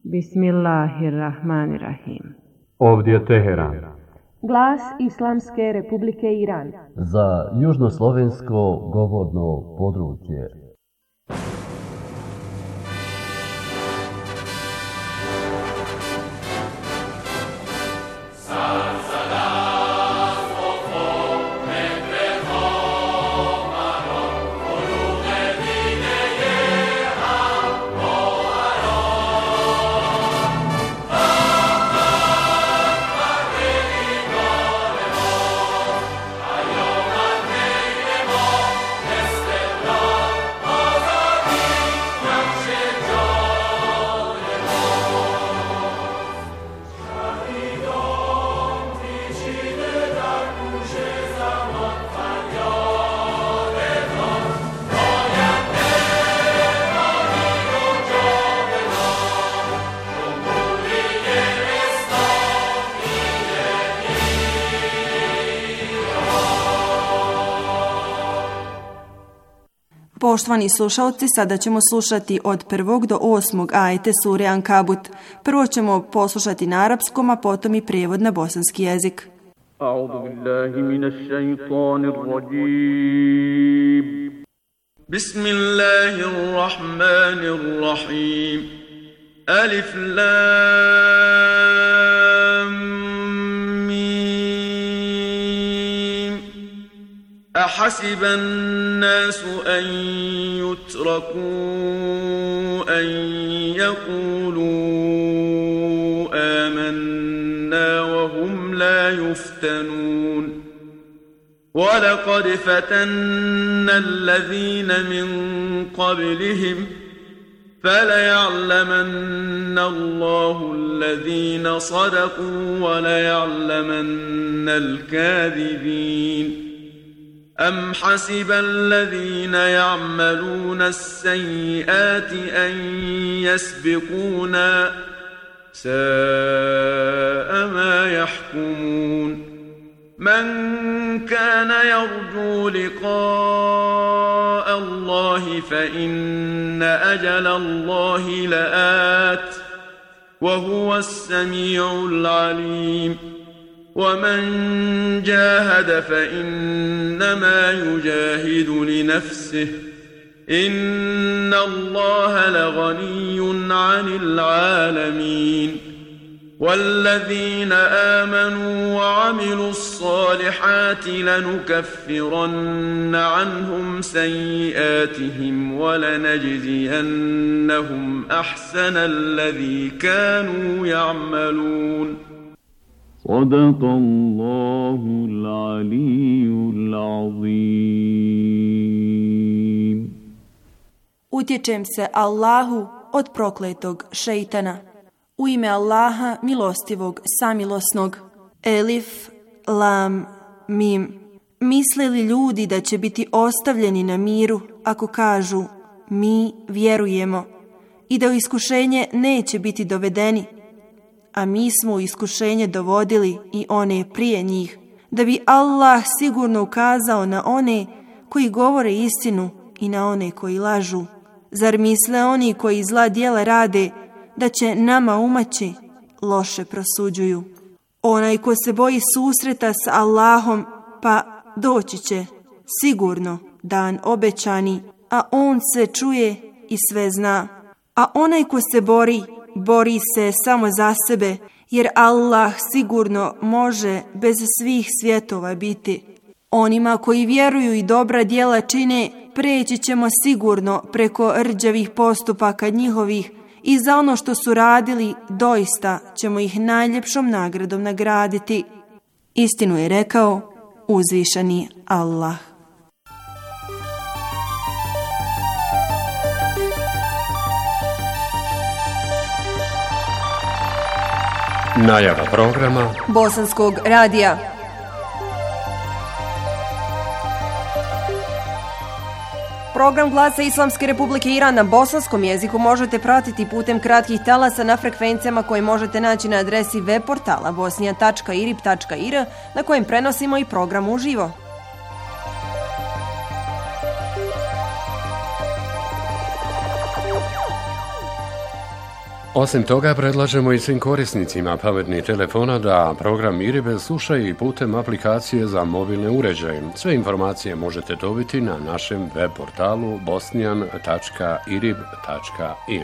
Bismillahirrahmanirrahim. Ovdje je Teheran. Glas Islamske Republike Iran. Za južnoslovensko govorno područje. Poštovani slušalci, sada ćemo slušati od 1. do 8. ajete sure Ankabut. Prvo ćemo poslušati na arapskom, a potom i prijevod na bosanski jezik. A'udhu billahi minash shaitanir rajim. Bismillahirrahmanirrahim. Alif lam mim. أحسب الناس أن يتركوا أن يقولوا آمنا وهم لا يفتنون ولقد فتنا الذين من قبلهم فليعلمن الله الذين صدقوا وليعلمن الكاذبين أم حسب الذين يعملون السيئات أن يسبقونا ساء ما يحكمون من كان يرجو لقاء الله فإن أجل الله لآت وهو السميع العليم ومن جاهد فإنما يجاهد لنفسه إن الله لغني عن العالمين والذين آمنوا وعملوا الصالحات لنكفرن عنهم سيئاتهم ولنجزينهم أحسن الذي كانوا يعملون صدق الله العلي العظيم. Utječem se Allahu od prokletog šejtana. U ime Allaha milostivog samilosnog. Elif, lam, mim. Misle li ljudi da će biti ostavljeni na miru ako kažu mi vjerujemo i da u iskušenje neće biti dovedeni? A mi smo u iskušenje dovodili i one prije njih, da bi Allah sigurno ukazao na one koji govore istinu i na one koji lažu. Zar misle oni koji zla djela rade da će nama umaći? Loše prosuđuju. Onaj ko se boji susreta s Allahom, pa doći će sigurno dan obećani, a on se čuje i sve zna. A onaj ko se bori se samo za sebe, jer Allah sigurno može bez svih svjetova biti. Onima koji vjeruju i dobra djela čine, preći ćemo sigurno preko rđavih postupaka njihovih i za ono što su radili doista ćemo ih najljepšom nagradom nagraditi. Istinu je rekao uzvišeni Allah. Najava programa Bosanskog radija. Program Glasa Islamske Republike Iran na bosanskom jeziku možete pratiti putem kratkih talasa na frekvencijama koje možete naći na adresi web portala bosnija.irib.ir na kojem prenosimo i program uživo. Osim toga, predlažemo i svim korisnicima pametnih telefona da program IRIB slušaju i putem aplikacije za mobilne uređaje. Sve informacije možete dobiti na našem web portalu bosnian.irib.ir.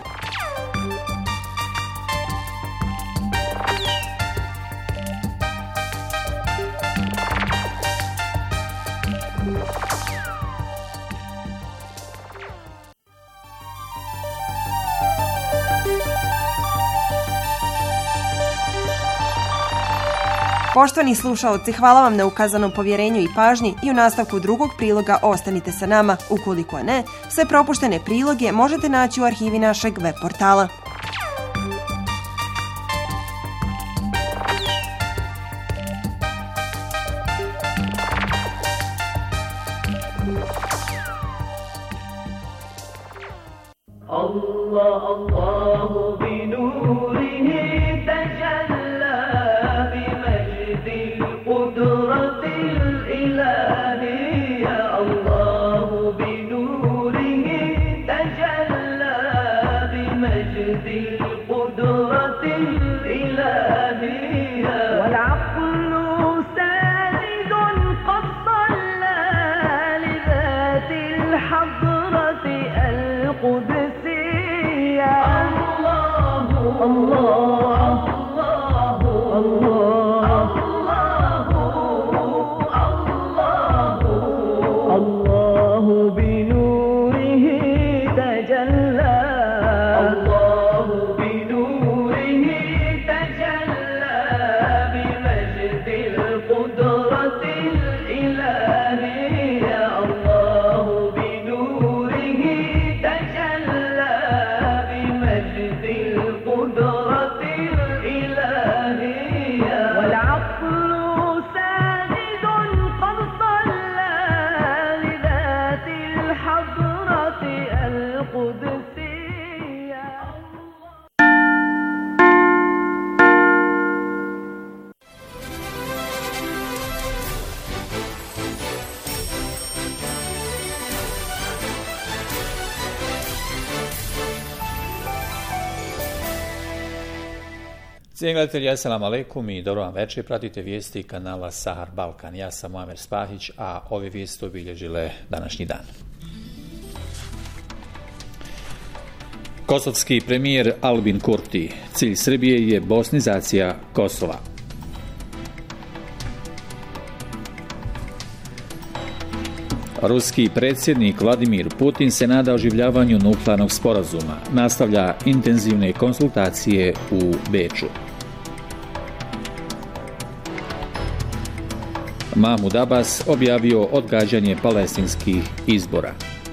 Poštovani slušaoci, hvala vam na ukazanom povjerenju i pažnji i u nastavku drugog priloga ostanite sa nama. Ukoliko ne, sve propuštene priloge možete naći u arhivi našeg web portala. Cijenjeni gledatelji, assalamu alaikum i dobro vam večer. Pratite vijesti kanala Sahar Balkan. Ja sam Muamer Spahić, a ove vijesti obilježile današnji dan. Kosovski premijer Albin Kurti. Cilj Srbije je bosnizacija Kosova. Ruski predsjednik Vladimir Putin se nada oživljavanju nuklearnog sporazuma. Nastavlja intenzivne konsultacije u Beču. Mahmud Abbas objavio odgađanje palestinskih izbora.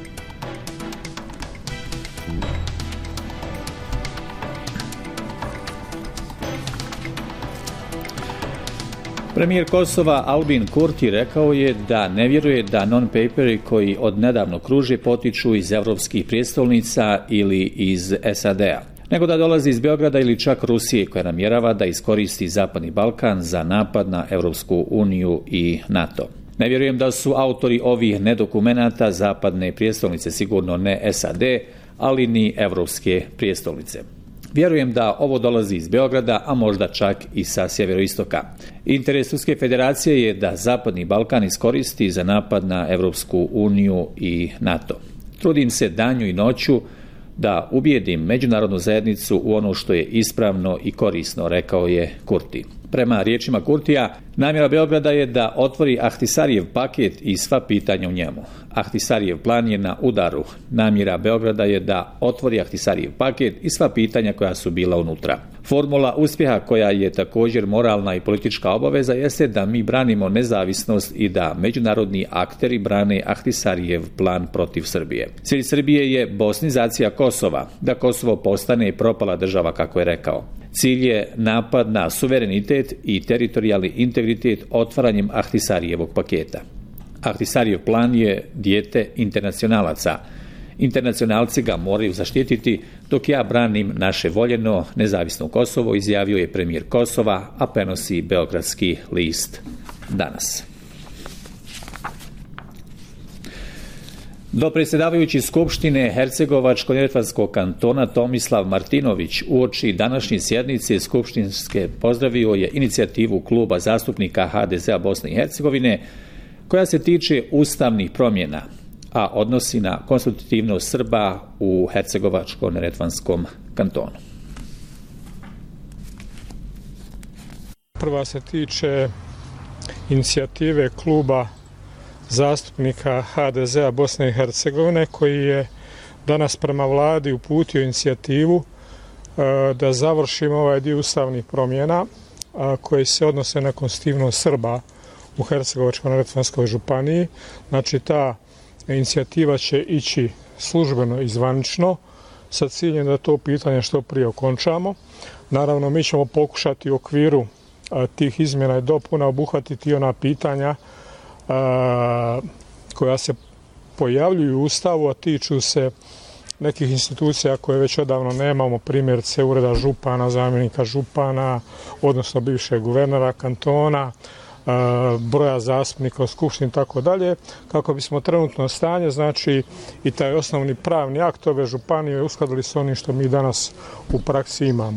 Premijer Kosova Albin Kurti rekao je da ne vjeruje da non-paperi koji od nedavno kruže potiču iz evropskih prijestolnica ili iz SAD-a, nego da dolazi iz Beograda ili čak Rusije koja namjerava da iskoristi Zapadni Balkan za napad na Europsku uniju i NATO. Ne vjerujem da su autori ovih nedokumenata zapadne prijestolnice, sigurno ne SAD, ali ni evropske prijestolnice. Vjerujem da ovo dolazi iz Beograda, a možda čak i sa sjeveroistoka. Interes Ruske federacije je da Zapadni Balkan iskoristi za napad na Europsku uniju i NATO. Trudim se danju i noću da ubijedim međunarodnu zajednicu u ono što je ispravno i korisno, rekao je Kurti. Prema riječima Kurtija, namjera Beograda je da otvori Ahtisarijev paket i sva pitanja u njemu. Ahtisarijev plan je na udaru. Namjera Beograda je da otvori Ahtisarijev paket i sva pitanja koja su bila unutra. Formula uspjeha, koja je također moralna i politička obaveza, jeste da mi branimo nezavisnost i da međunarodni akteri brane Ahtisarijev plan protiv Srbije. Cilj Srbije je bosnizacija Kosova, da Kosovo postane propala država, kako je rekao. Cilj je napad na suverenitet i teritorijalni integritet otvaranjem Ahtisarijevog paketa. Ahtisarijev plan je dijete internacionalaca. Internacionalci ga moraju zaštititi, dok ja branim naše voljeno nezavisno Kosovo, izjavio je premijer Kosova, a prenosi Beogradski list danas. Dopredsjedavajući Skupštine Hercegovačko-neretvanskog kantona Tomislav Martinović uoči današnje sjednice skupštinske pozdravio je inicijativu kluba zastupnika HDZ-a Bosne i Hercegovine koja se tiče ustavnih promjena, a odnosi na konstitutivnost Srba u Hercegovačko-neretvanskom kantonu. Prva se tiče inicijative kluba zastupnika HDZ-a Bosne i Hercegovine koji je danas prema vladi uputio inicijativu da završimo ovaj dio ustavnih promjena koji se odnose na konstitutivnost Srba u Hercegovačko-neretvanskoj županiji. Znači ta inicijativa će ići službeno i zvanično sa ciljem da to pitanje što prije okončamo. Naravno mi ćemo pokušati u okviru tih izmjena i dopuna obuhvatiti ona pitanja koja se pojavljuju u Ustavu, a tiču se nekih institucija koje već odavno nemamo, primjerice ureda župana, zamjenika župana, odnosno bivšeg guvernera kantona, broja zastupnika u skupštini i tako dalje, kako bismo trenutno stanje, znači i taj osnovni pravni akt ove županije uskladili s onim što mi danas u praksi imamo.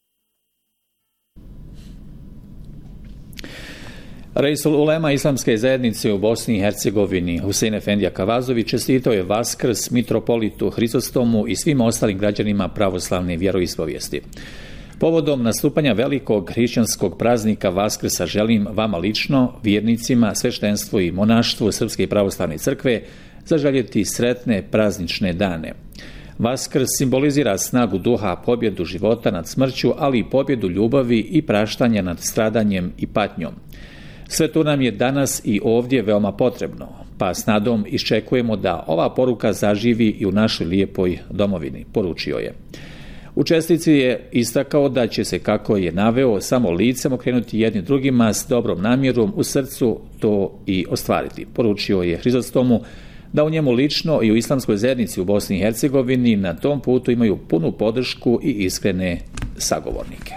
Reisul Ulema Islamske zajednice u Bosni i Hercegovini Husein Efendija Kavazović čestitao je Vaskrs mitropolitu Hrizostomu i svim ostalim građanima pravoslavne vjeroispovijesti. Povodom nastupanja velikog hrišćanskog praznika Vaskrsa želim vama lično, vjernicima, sveštenstvu i monaštvu Srpske pravoslavne crkve zaželjeti sretne praznične dane. Vaskrs simbolizira snagu duha, pobjedu života nad smrću, ali i pobjedu ljubavi i praštanja nad stradanjem i patnjom. Sve to nam je danas i ovdje veoma potrebno, pa s nadom iščekujemo da ova poruka zaživi i u našoj lijepoj domovini, poručio je. U čestitci je istakao da će se, kako je naveo, samo licem okrenuti jedni drugima s dobrom namjerom u srcu to i ostvariti. Poručio je Hrizostomu da u njemu lično i u islamskoj zajednici u Bosni i Hercegovini na tom putu imaju punu podršku i iskrene sagovornike.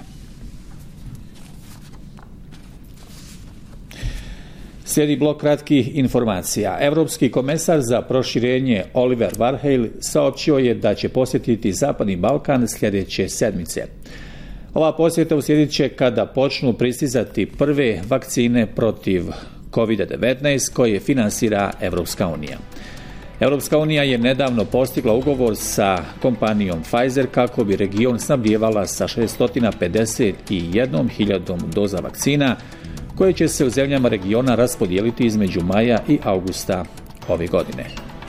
Slijedi blok kratkih informacija. Europski komesar za proširenje Oliver Varheil saopćio je da će posjetiti Zapadni Balkan sljedeće sedmice. Ova posjeta uslijedit će kada počnu pristizati prve vakcine protiv COVID-19 koje finansira Europska unija. Europska unija je nedavno postigla ugovor sa kompanijom Pfizer kako bi region snabdijevala sa 651.000 doza vakcina koje će se u zemljama regiona raspodijeliti između maja i augusta ove godine.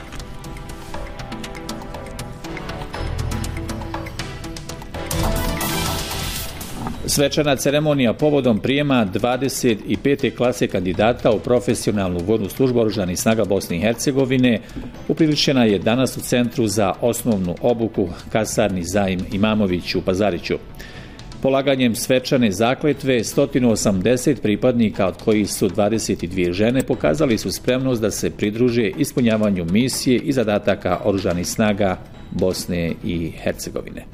Svečana ceremonija povodom prijema 25. klase kandidata u profesionalnu vojnu službu Oružanih snaga Bosne i Hercegovine upriličena je danas u Centru za osnovnu obuku Kasarni Zaim Imamović u Pazariću. Polaganjem svečane zakletve 180 pripadnika, od kojih su 22 žene, pokazali su spremnost da se pridruže ispunjavanju misije i zadataka Oružanih snaga Bosne i Hercegovine.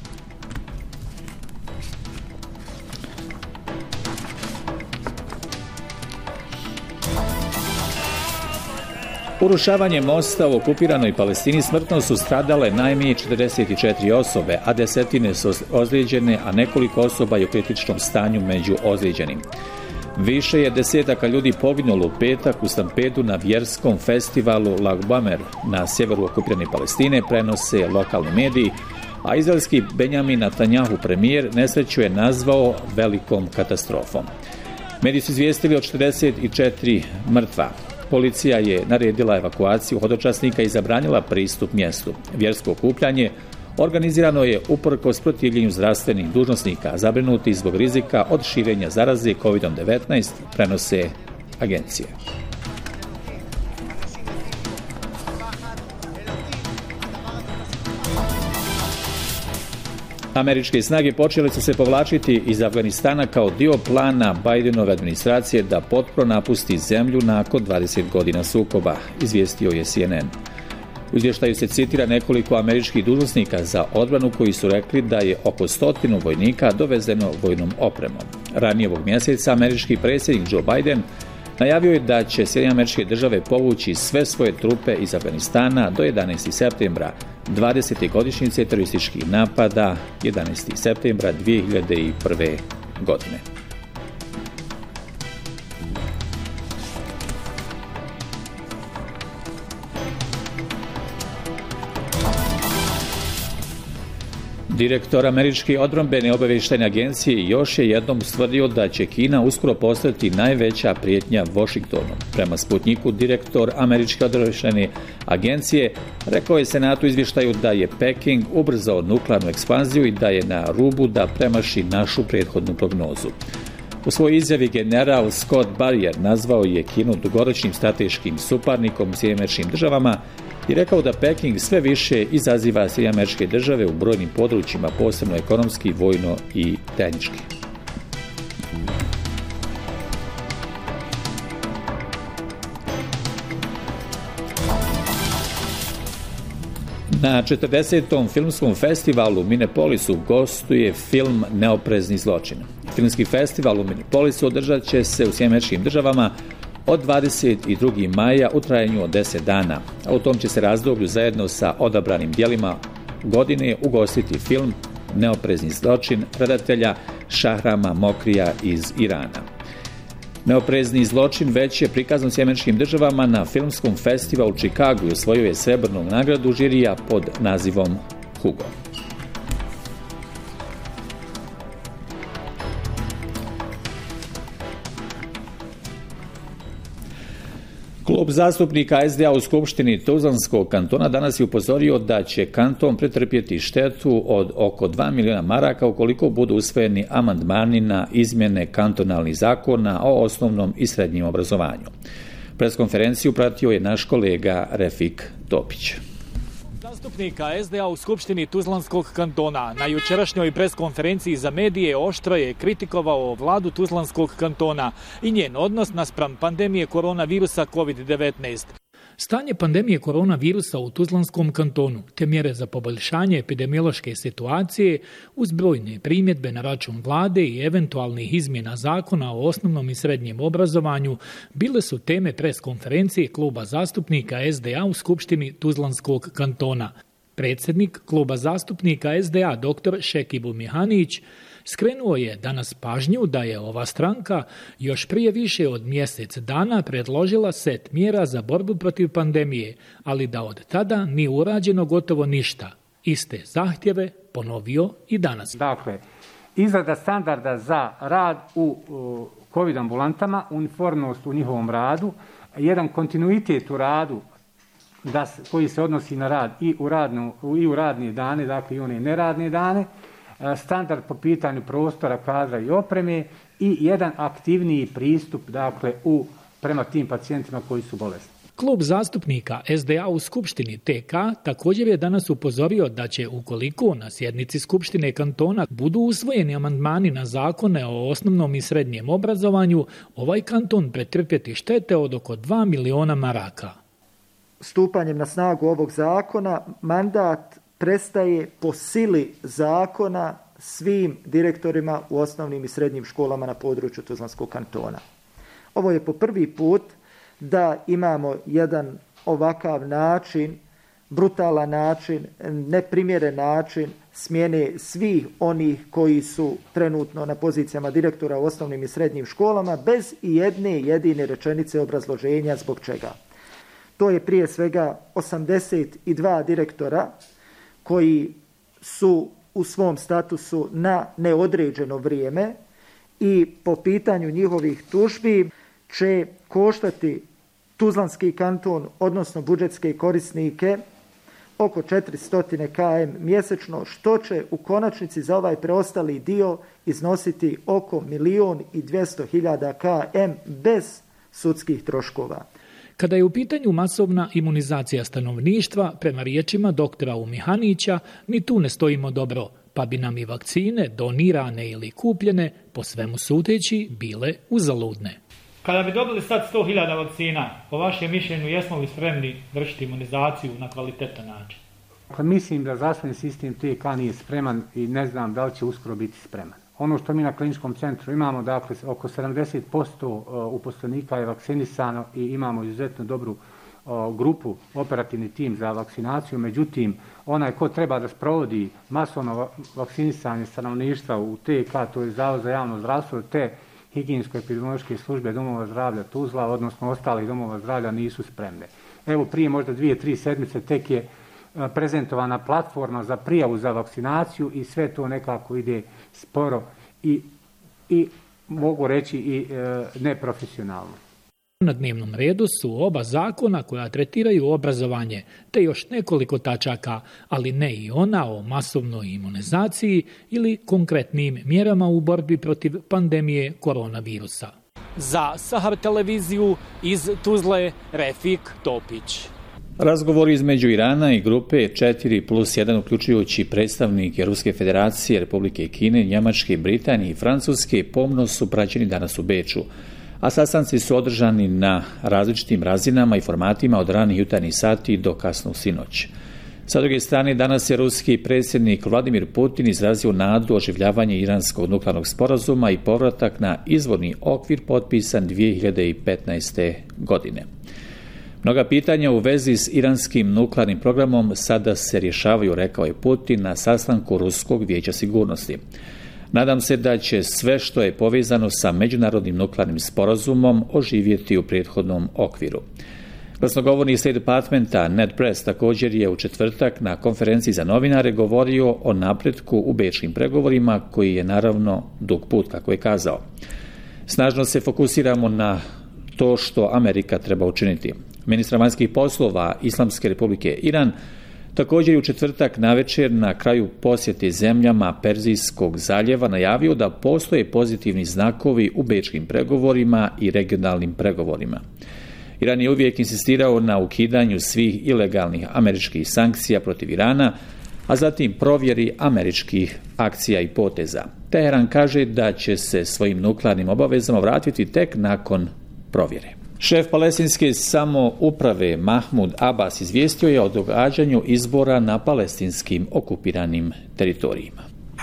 Urušavanjem mosta u okupiranoj Palestini smrtno su stradale najmanje 44 osobe, a desetine su ozlijeđene, a nekoliko osoba je u kritičnom stanju među ozlijeđenim. Više je desetaka ljudi poginulo u petak u stampedu na vjerskom festivalu Lagbamer na sjeveru okupirane Palestine, prenose lokalni mediji, a izraelski Benjamin Netanjahu premijer nesreću je nazvao velikom katastrofom. Mediji su izvijestili od 44 mrtva. Policija je naredila evakuaciju hodočasnika i zabranila pristup mjestu. Vjersko okupljanje organizirano je uprkos protivljenju zdravstvenih dužnosnika, zabrinuti zbog rizika od širenja zaraze COVID-19, prenose agencije. Američke snage počele su se povlačiti iz Afganistana kao dio plana Bidenove administracije da potpuno napusti zemlju nakon 20 godina sukoba, izvijestio je CNN. U izvještaju se citira nekoliko američkih dužnosnika za odbranu koji su rekli da je oko 100 vojnika dovezeno vojnom opremom. Ranije ovog mjeseca američki predsjednik Joe Biden Najavio je da će SAD povući sve svoje trupe iz Afganistana do 11. septembra, 20. godišnjice terorističkih napada 11. septembra 2001. godine. Direktor Američke odbrambene obavještajne agencije još je jednom ustvrdio da će Kina uskoro postati najveća prijetnja Washingtonu. Prema Sputniku, direktor Američke obavještajne agencije rekao je Senatu izvještaju da je Peking ubrzao nuklearnu ekspanziju i da je na rubu da premaši našu prethodnu prognozu. U svojoj izjavi general Scott Barrier nazvao je Kinu dugoročnim strateškim suparnikom SAD-a i rekao da Peking sve više izaziva SAD u brojnim područjima, posebno ekonomski, vojno i tehnički. Na 40. filmskom festivalu u Minneapolisu gostuje film Neoprezni zločin. Filmski festival u Minneapolisu održat će se u SAD-u od 22. maja u trajanju od 10 dana. A u tom će se razdoblju zajedno sa odabranim djelima godine ugostiti film Neoprezni zločin redatelja Šahrama Mokrija iz Irana. Neoprezni zločin već je prikazan u SAD-u na filmskom festivalu u Chicagu i osvojio je srebrnu nagradu žirija pod nazivom Hugo. Klub zastupnika SDA u Skupštini Tuzlanskog kantona danas je upozorio da će kanton pretrpjeti štetu od oko 2 miliona maraka ukoliko budu usvojeni amandmani na izmjene kantonalnih zakona o osnovnom i srednjem obrazovanju. Preskonferenciju pratio je naš kolega Refik Topić. Zastupnika SDA u Skupštini Tuzlanskog kantona na jučerašnjoj preskonferenciji za medije oštro je kritikovao vladu Tuzlanskog kantona i njen odnos naspram pandemije koronavirusa COVID-19. Stanje pandemije koronavirusa u Tuzlanskom kantonu te mjere za poboljšanje epidemiološke situacije uz brojne primjedbe na račun vlade i eventualnih izmjena zakona o osnovnom i srednjem obrazovanju bile su teme preskonferencije kluba zastupnika SDA u Skupštini Tuzlanskog kantona. Predsjednik kluba zastupnika SDA dr. Šekibu Mihanić skrenuo je danas pažnju da je ova stranka još prije više od mjesec dana predložila set mjera za borbu protiv pandemije, ali da od tada nije urađeno gotovo ništa. Iste zahtjeve ponovio i danas. Dakle, izrada standarda za rad u COVID ambulantama, uniformnost u njihovom radu, jedan kontinuitet u radu koji se odnosi na rad i u radne dane, dakle i one neradne dane, standard po pitanju prostora, kadra i opreme i jedan aktivniji pristup dakle prema tim pacijentima koji su bolesni. Klub zastupnika SDA u Skupštini TK također je danas upozorio da će ukoliko na sjednici Skupštine kantona budu usvojeni amandmani na zakone o osnovnom i srednjem obrazovanju, ovaj kanton pretrpjeti štete od oko 2 miliona maraka. Stupanjem na snagu ovog zakona mandat prestaje po sili zakona svim direktorima u osnovnim i srednjim školama na području Tuzlanskog kantona. Ovo je po prvi put da imamo jedan ovakav način, brutalan način, neprimjeren način smjene svih onih koji su trenutno na pozicijama direktora u osnovnim i srednjim školama bez i jedne jedine rečenice obrazloženja zbog čega. To je prije svega 82 direktora koji su u svom statusu na neodređeno vrijeme i po pitanju njihovih tužbi će koštati Tuzlanski kanton, odnosno budžetske korisnike, oko 400 km mjesečno, što će u konačnici za ovaj preostali dio iznositi oko 1.200.000 km bez sudskih troškova. Kada je u pitanju masovna imunizacija stanovništva, prema riječima doktora Umihanića, ni tu ne stojimo dobro, pa bi nam i vakcine, donirane ili kupljene, po svemu sudeći, bile uzaludne. Kada bi dobili sad 100.000 vakcina, po vašem mišljenju, jesmo li spremni vršiti imunizaciju na kvalitetan način? Mislim da zdravstveni sistem TK nije spreman i ne znam da li će uskoro biti spreman. Ono što mi na kliničkom centru imamo, dakle, oko 70% uposlenika je vakcinisano i imamo izuzetno dobru grupu, operativni tim za vakcinaciju, međutim, onaj ko treba da sprovodi masovno vakcinisanje stanovništva u TK, to je Zavod za javno zdravstvo, te higijensko-epidemiološke službe domova zdravlja Tuzla, odnosno ostalih domova zdravlja, nisu spremne. Evo, prije možda 2-3 sedmice tek je prezentovana platforma za prijavu za vakcinaciju i sve to nekako ide sporo i mogu reći i neprofesionalno. Na dnevnom redu su oba zakona koja tretiraju obrazovanje, te još nekoliko tačaka, ali ne i ona o masovnoj imunizaciji ili konkretnim mjerama u borbi protiv pandemije koronavirusa. Za Sahar televiziju iz Tuzle, Refik Topić. Razgovori između Irana i grupe 4+1, uključujući predstavnike Ruske federacije, Republike Kine, Njemačke, Britanije i Francuske, pomno su praćeni danas u Beču, a sastanci su održani na različitim razinama i formatima od ranih jutarnjih sati do kasno sinoć. Sa druge strane, danas je ruski predsjednik Vladimir Putin izrazio nadu oživljavanje iranskog nuklearnog sporazuma i povratak na izvorni okvir potpisan 2015. godine. Mnoga pitanja u vezi s iranskim nuklearnim programom sada se rješavaju, rekao je Putin na sastanku Ruskog vijeća sigurnosti. Nadam se da će sve što je povezano sa međunarodnim nuklearnim sporazumom oživjeti u prethodnom okviru. Glasnogovornik State Departmenta Ned Price također je u četvrtak na konferenciji za novinare govorio o napretku u bečkim pregovorima, koji je naravno dug put, kako je kazao. Snažno se fokusiramo na to što Amerika treba učiniti. Ministar vanjskih poslova Islamske republike Iran također je u četvrtak navečer na kraju posjete zemljama Perzijskog zaljeva najavio da postoje pozitivni znakovi u bečkim pregovorima i regionalnim pregovorima. Iran je uvijek insistirao na ukidanju svih ilegalnih američkih sankcija protiv Irana, a zatim provjeri američkih akcija i poteza. Teheran kaže da će se svojim nuklearnim obavezama vratiti tek nakon provjere. Šef palestinske samouprave Mahmud Abbas izvijestio je o događanju izbora na palestinskim okupiranim teritorijima.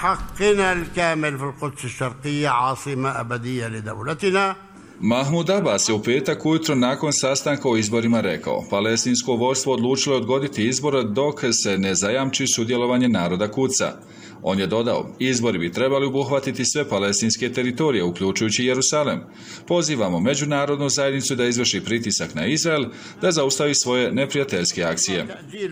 Mahmud Abbas je u petak ujutro nakon sastanka o izborima rekao: palestinsko vodstvo odlučilo odgoditi izbore dok se ne zajamči sudjelovanje naroda Kuca. On je dodao: izbori bi trebali obuhvatiti sve palestinske teritorije, uključujući Jerusalem. Pozivamo međunarodnu zajednicu da izvrši pritisak na Izrael da zaustavi svoje neprijateljske akcije.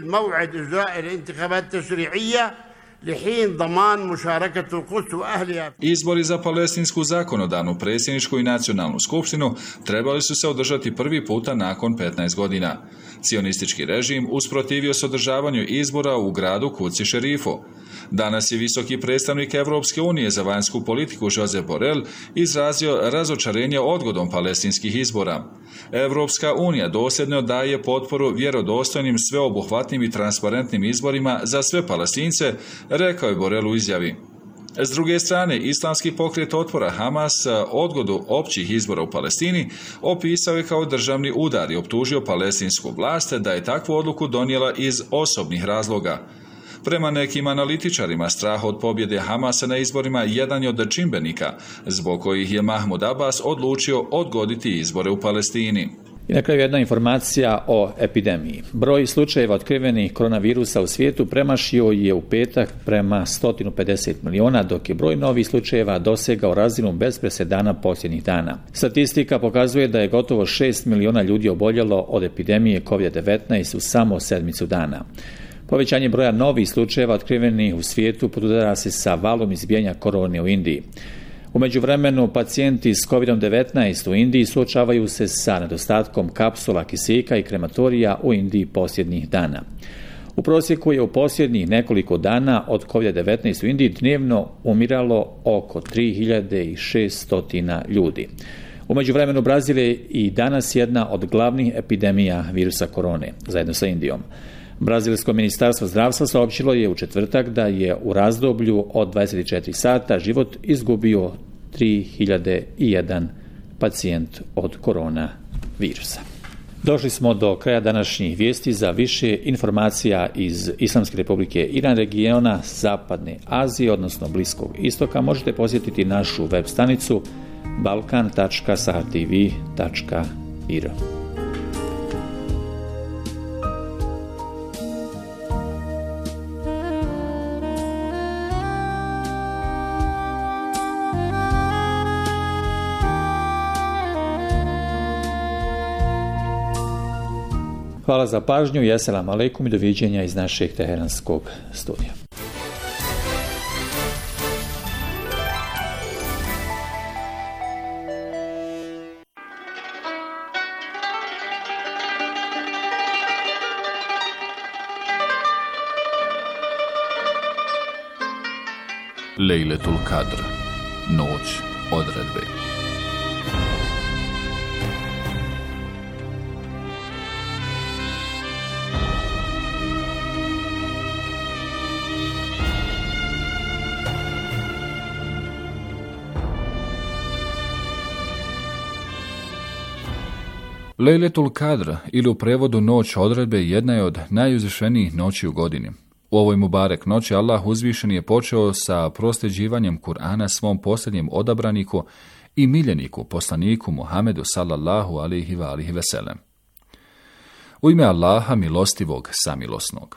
Izbori za palestinsku zakonodavnu, predsjedničku i nacionalnu skupštinu trebali su se održati prvi puta nakon 15 godina. Cionistički režim usprotivio se održavanju izbora u gradu Kuci Šerifu. Danas je visoki predstavnik Europske unije za vanjsku politiku Josep Borrell izrazio razočarenje odgodom palestinskih izbora. Europska unija dosljedno daje potporu vjerodostojnim, sveobuhvatnim i transparentnim izborima za sve Palestince, rekao je Borrell u izjavi. S druge strane, islamski pokret otpora Hamas odgodu općih izbora u Palestini opisao je kao državni udar i optužio palestinsku vlast da je takvu odluku donijela iz osobnih razloga. Prema nekim analitičarima, strah od pobjede Hamasa na izborima jedan je od čimbenika zbog kojih je Mahmud Abbas odlučio odgoditi izbore u Palestini. I na kraju jedna informacija o epidemiji. Broj slučajeva otkrivenih koronavirusa u svijetu premašio je u petak prema 150 miliona, dok je broj novih slučajeva dosegao razinu bez presedana posljednjih dana. Statistika pokazuje da je gotovo 6 miliona ljudi oboljelo od epidemije COVID-19 u samo sedmicu dana. Povećanje broja novih slučajeva otkrivenih u svijetu podudara se sa valom izbijanja korone u Indiji. U međuvremenu, pacijenti s COVID-19 u Indiji suočavaju se sa nedostatkom kapsula kisika i krematorija u Indiji posljednjih dana. U prosjeku je u posljednjih nekoliko dana od COVID-19 u Indiji dnevno umiralo oko 3600 ljudi. U međuvremenu, Brazil je i danas jedna od glavnih epidemija virusa korone, zajedno sa Indijom. Brazilsko ministarstvo zdravstva saopćilo je u četvrtak da je u razdoblju od 24 sata život izgubio 3001 pacijent od koronavirusa. Došli smo do kraja današnjih vijesti. Za više informacija iz Islamske republike Iran, regiona Zapadne Azije, odnosno Bliskog istoka, možete posjetiti našu web stranicu balkan.sahartv.ir. Hvala za pažnju i assalamu alaikum i doviđenja iz našeg teheranskog studija. Lejletul Kadr, noć odredbe. Lejletul Kadr, ili u prevodu noć odredbe, jedna je od najuzvišenijih noći u godini. U ovoj mubarek noći Allah uzvišeni je počeo sa prosljeđivanjem Kur'ana svom posljednjem odabraniku i miljeniku, poslaniku Muhamedu sallallahu alihi wa alihi veselem. U ime Allaha milostivog samilosnog.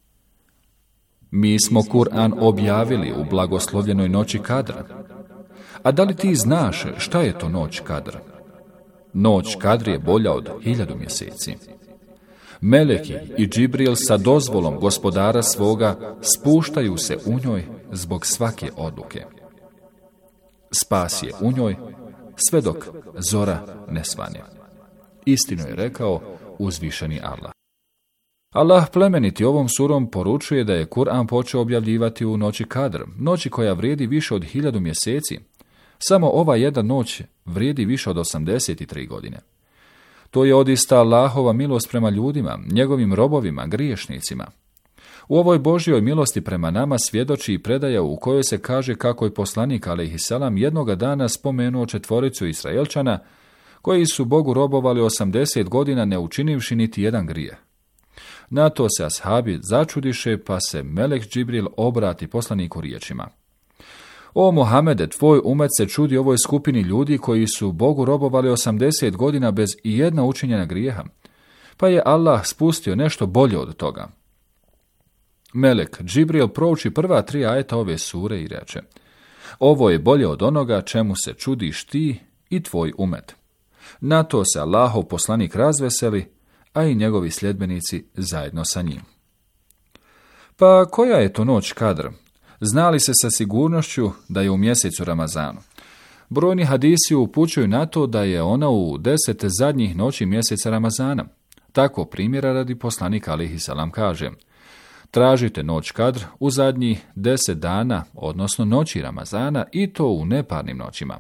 Mi smo Kur'an objavili u blagoslovljenoj noći Kadra. A da li ti znaš šta je to noć Kadra? Noć Kadr je bolja od 1000 mjeseci. Meleki i Džibril sa dozvolom gospodara svoga spuštaju se u njoj zbog svake odluke. Spas je u njoj sve dok zora ne svane. Istinu je rekao uzvišeni Allah. Allah plemeniti ovom surom poručuje da je Kur'an počeo objavljivati u noći Kadr, noći koja vrijedi više od 1000 mjeseci. Samo ova jedna noć vrijedi više od 83 godine. To je odista Allahova milost prema ljudima, njegovim robovima, griješnicima. U ovoj Božjoj milosti prema nama svjedoči i predaja u kojoj se kaže kako je poslanik alejhiselam jednoga dana spomenuo 4 Israelčana koji su Bogu robovali 80 godina ne učinivši niti jedan grijeh. Na to se ashabi začudiše, pa se melek Džibril obrati poslaniku riječima: O Muhamede, tvoj umet se čudi ovoj skupini ljudi koji su Bogu robovali 80 godina bez ijedna učinjena grijeha, pa je Allah spustio nešto bolje od toga. Melek Džibril prouči prva 3 ajeta ove sure i reče: ovo je bolje od onoga čemu se čudiš ti i tvoj umet. Na to se Allahov poslanik razveseli, a i njegovi sljedbenici zajedno sa njim. Pa koja je to noć Kadr? Znali se sa sigurnošću da je u mjesecu Ramazanu. Brojni hadisi upućuju na to da je ona u 10 zadnjih noći mjeseca Ramazana. Tako primjera radi poslanik alejhiselam kaže: tražite noć Kadr u zadnjih 10 dana, odnosno noći Ramazana, i to u neparnim noćima.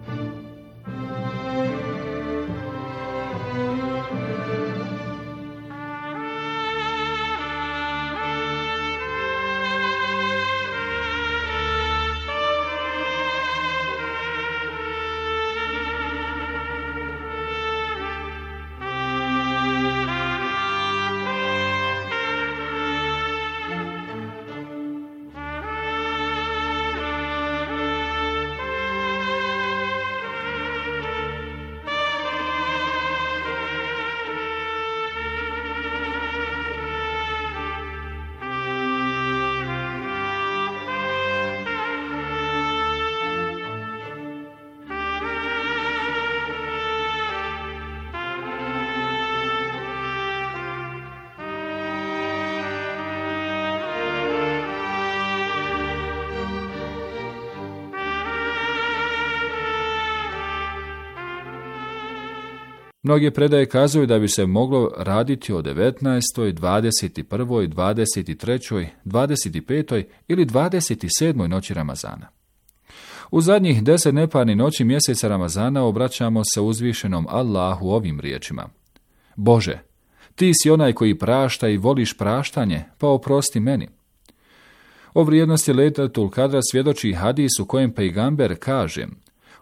Mnoge predaje kazuju da bi se moglo raditi o 19., 21., 23., 25. ili 27. noći Ramazana. U zadnjih 10 neparnih noći mjeseca Ramazana obraćamo se uzvišenom Allahu ovim riječima: Bože, ti si onaj koji prašta i voliš praštanje, pa oprosti meni. O vrijednosti Lejletul Kadra svjedoči hadis u kojem pejgamber kaže: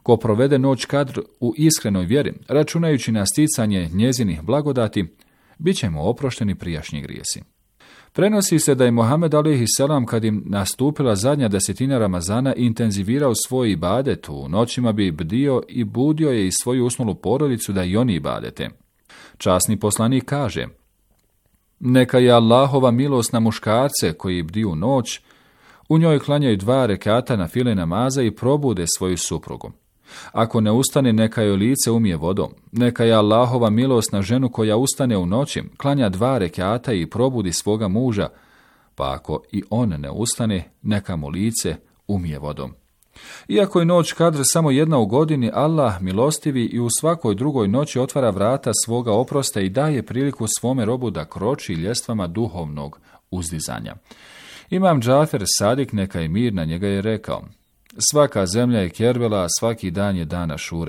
Ko provede noć kadr u iskrenoj vjeri, računajući na sticanje njezinih blagodati, bit će mu oprošteni prijašnji grijesi. Prenosi se da je Muhammed a.s. kad im nastupila zadnja desetina Ramazana intenzivirao svoj ibadet, u noćima bi bdio i budio je i svoju usnulu porodicu da i oni ibadete. Časni poslanik kaže: neka je Allahova milost na muškarce koji bdiju noć, u njoj klanjaju 2 rekata na file namaza i probude svoju suprugu. Ako ne ustane, neka joj lice umije vodom. Neka je Allahova milost na ženu koja ustane u noći, klanja 2 rekata i probudi svoga muža, pa ako i on ne ustane, neka mu lice umije vodom. Iako je noć kadr samo jedna u godini, Allah milostivi i u svakoj drugoj noći otvara vrata svoga oprosta i daje priliku svome robu da kroči ljestvama duhovnog uzdizanja. Imam Džafer Sadik, neka je mir na njega, je rekao: svaka zemlja je Kerbela, a svaki dan je dan Ašure.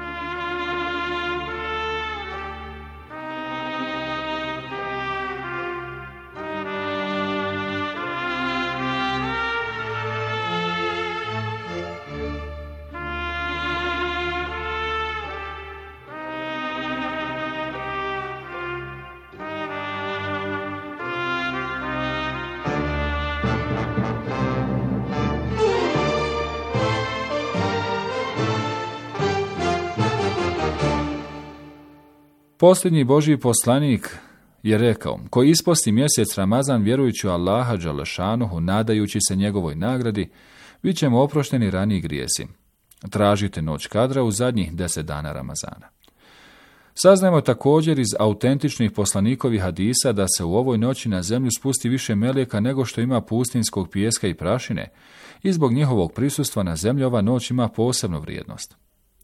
Posljednji Božji poslanik je rekao: ko isposti mjesec Ramazan vjerujući u Allaha dželešanuhu, nadajući se njegovoj nagradi, bit će mu oprošteni raniji grijesi. Tražite noć kadra u zadnjih 10 dana Ramazana. Saznajemo također iz autentičnih poslanikovih hadisa da se u ovoj noći na zemlju spusti više meleka nego što ima pustinskog pijeska i prašine, i zbog njihovog prisustva na zemlji ova noć ima posebnu vrijednost.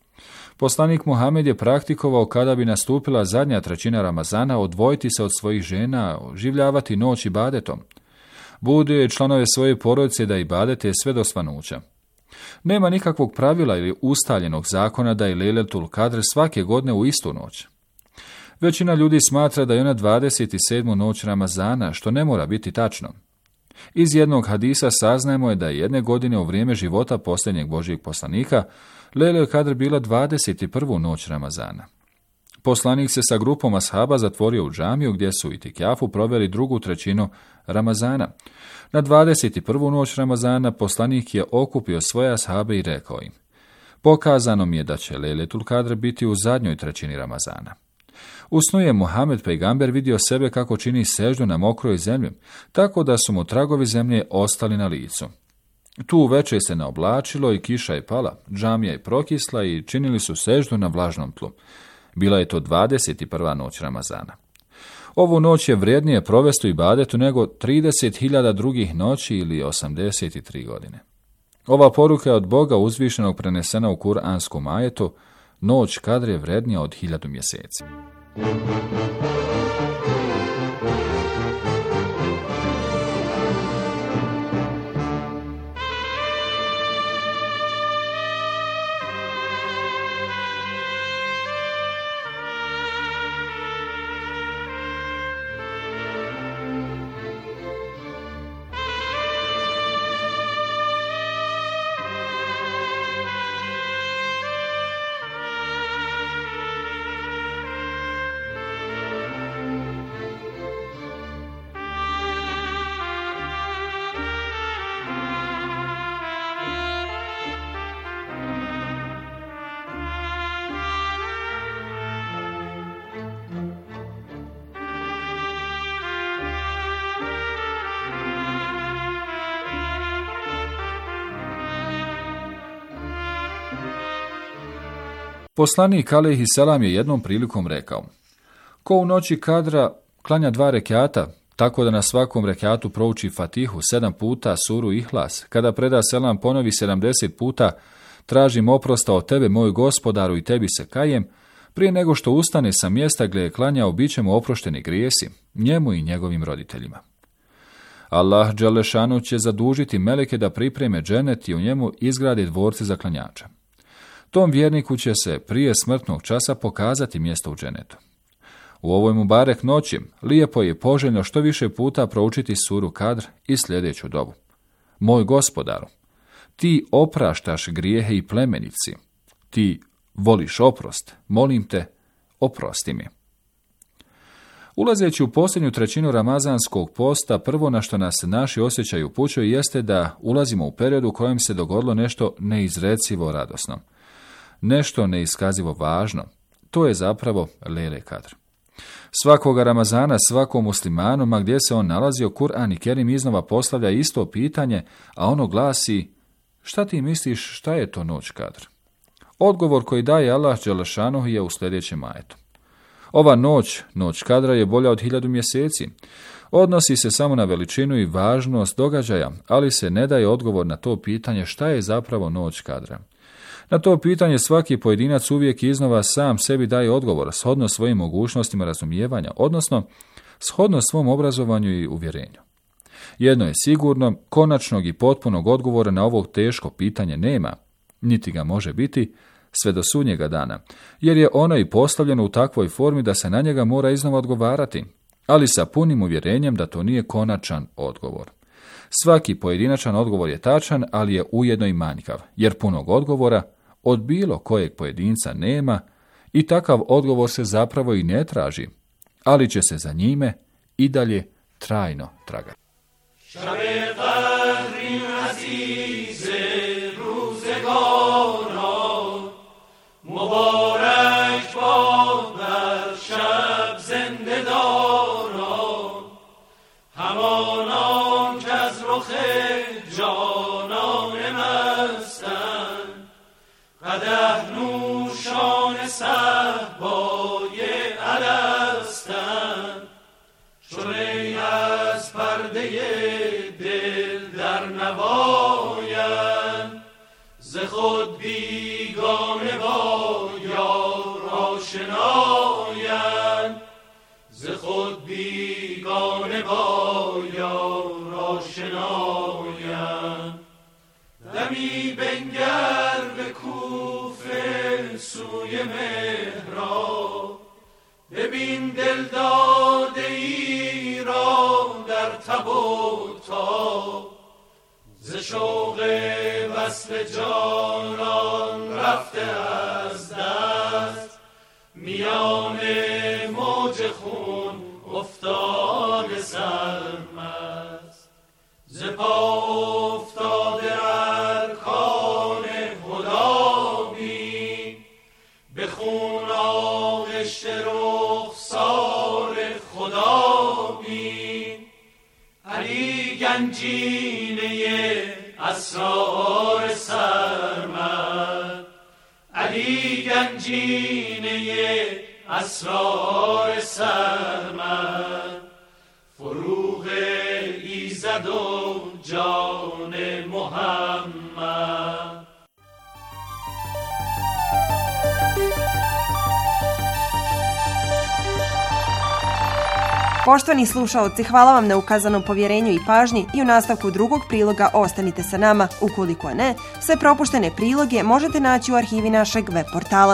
Poslanik Muhammed je praktikovao kada bi nastupila zadnja trećina Ramazana odvojiti se od svojih žena, oživljavati noć ibadetom. Budio je članove svoje porodice da ibadete sve do svanuća. Nema nikakvog pravila ili ustaljenog zakona da je Lejletul Kadr svake godine u istu noć. Većina ljudi smatra da je ona 27. noć Ramazana, što ne mora biti tačno. Iz jednog hadisa saznajemo je da je jedne godine u vrijeme života posljednjeg Božjeg poslanika Lejletul Kadr bila 21. noć Ramazana. Poslanik se sa grupom ashaba zatvorio u džamiju gdje su itikjafu proveli 2/3 Ramazana. Na 21. noć Ramazana poslanik je okupio svoje ashabe i rekao im: pokazano mi je da će Lejletul Kadr biti u zadnjoj trećini Ramazana. U snu je Muhammed pejgamber vidio sebe kako čini seždu na mokroj zemlji, tako da su mu tragovi zemlje ostali na licu. Tu večer se naoblačilo i kiša je pala, džamija je prokisla i činili su seždu na vlažnom tlu. Bila je to 21. noć Ramazana. Ovu noć je vrijednije provesti u ibadetu nego 30.000 drugih noći ili 83 godine. Ova poruka je od Boga uzvišenog prenesena u kuranskom ajetu: noć kadr je vrijednija od 1000 mjeseci. Poslanik alejhi selam je jednom prilikom rekao: ko u noći kadra klanja 2 rekata, tako da na svakom rekatu prouči Fatihu 7 puta, suru Ihlas, kada preda selam ponovi 70 puta: tražim oprosta od tebe, moj gospodaru, i tebi se kajem, prije nego što ustane sa mjesta gdje je klanjao, bit će mu oprošteni grijesi, njemu i njegovim roditeljima. Allah dželešanu će zadužiti meleke da pripreme dženet i u njemu izgrade dvorce za klanjača. Tom vjerniku će se prije smrtnog časa pokazati mjesto u dženetu. U ovoj mubarek noći lijepo je poželjno što više puta proučiti suru Kadr i sljedeću dovu: moj gospodaru, ti opraštaš grijehe i plemenici, ti voliš oprost, molim te, oprosti mi. Ulazeći u posljednju trećinu ramazanskog posta, prvo na što nas naši osjećaji upućuju jeste da ulazimo u period u kojem se dogodilo nešto neizrecivo radosno. Nešto neiskazivo važno. To je zapravo Lejle Kadr. Svakoga Ramazana, svakom muslimanu, ma gdje se on nalazio, Kur'an i Kerim iznova postavlja isto pitanje, a ono glasi: šta ti misliš, šta je to noć Kadr? Odgovor koji daje Allah dželešanuhu je u sljedećem ajetu. Ova noć Kadra je bolja od 1000 mjeseci. Odnosi se samo na veličinu i važnost događaja, ali se ne daje odgovor na to pitanje šta je zapravo noć Kadra. Na to pitanje svaki pojedinac uvijek iznova sam sebi daje odgovor, shodno svojim mogućnostima razumijevanja, odnosno shodno svom obrazovanju i uvjerenju. Jedno je sigurno, konačnog i potpunog odgovora na ovo teško pitanje nema, niti ga može biti, sve do sudnjega dana, jer je ono i postavljeno u takvoj formi da se na njega mora iznova odgovarati, ali sa punim uvjerenjem da to nije konačan odgovor. Svaki pojedinačan odgovor je tačan, ali je ujedno i manjkav, jer punog odgovora od bilo kojeg pojedinca nema i takav odgovor se zapravo i ne traži, ali će se za njime i dalje trajno tragati. مبارک باد در شب زنده داران همانان که از رخ جانان مستند قدح نوشان صهبای الستند چون ای از پرده دل در نوایند ز خود بیگانه با یار آشنایند ز خود بیگانه با یار آشنایند دمی بنگر به کوفه سوی مهراب ببین دل داده ای را در تب و تاب ز شوق وصل جانان رفته از دست میان موج خون افتاده سرمست ز پا افتاده ارکان خدا بین به خون آغشته رخسار خدا بین علی گنجینه اسرار سرمد علی گنجینه اسرار سرمد فروغ ایزد و جان محمد. Poštovani slušaoci, hvala vam na ukazanom povjerenju i pažnji i u nastavku drugog priloga ostanite sa nama. Ukoliko ne, sve propuštene priloge možete naći u arhivi našeg web portala.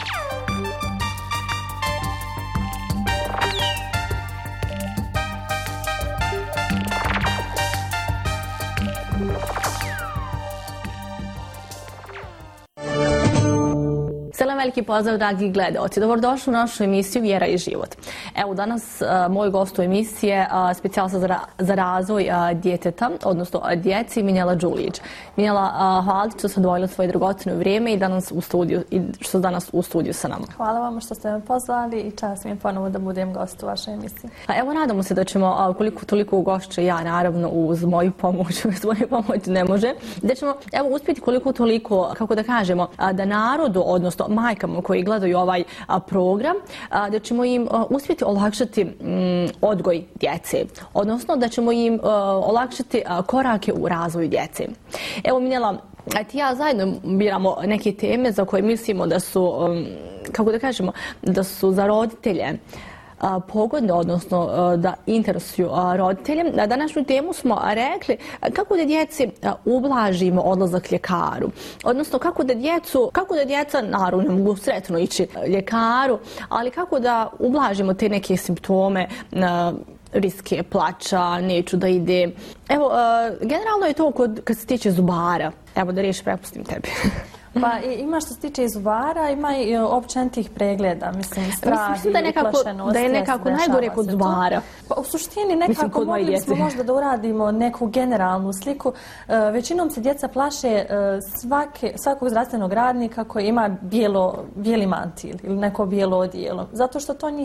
Veliki pozdrav, dragi gledaoci. Dobrodošli u našu emisiju Vjera i život. Evo, danas moj gost u emisiji je specijalista za razvoj djeteta, odnosno djeci, Minjela Đulić. Minjela, hvala što ste odvojili svoje dragocjeno vrijeme i što ste danas u studiju sa nama. Hvala vam što ste me pozvali i čast mi je ponovo da budem gost u vašoj emisiji. Evo, nadamo se da ćemo koliko toliko ugošće, ja naravno uz moju pomoć, uz moju pomoć ne može, da ćemo uspjeti koliko toliko, kako da kažemo, da narodu, odnosno majkama koji gledaju ovaj program, da ćemo im uspjeti olakšati odgoj djece, odnosno da ćemo im olakšati korake u razvoju djece. Evo, Minjela, ti ja zajedno biramo neke teme za koje mislimo da su, kako da kažemo, da su za roditelje pogodne, odnosno da interesuju roditelje. Na današnju temu smo rekli kako da djeci ublažimo odlazak ljekaru, odnosno kako da djeca, naravno ne mogu sretno ići ljekaru, ali kako da ublažimo te neke simptome, riske plača, neću da ide. Evo, generalno je to kad se tiče zubara. Evo, da riječ prepustim tebi. Pa ima što se tiče zubara, ima i općenitih pregleda, mislim, strah i uplašenost. Da je nekako najgore kod zubara. Pa, u suštini nekako mogli smo možda da uradimo neku generalnu sliku. Većinom se djeca plaše svakog zdravstvenog radnika koji ima bijeli mantil ili neko bijelo odijelo. Zato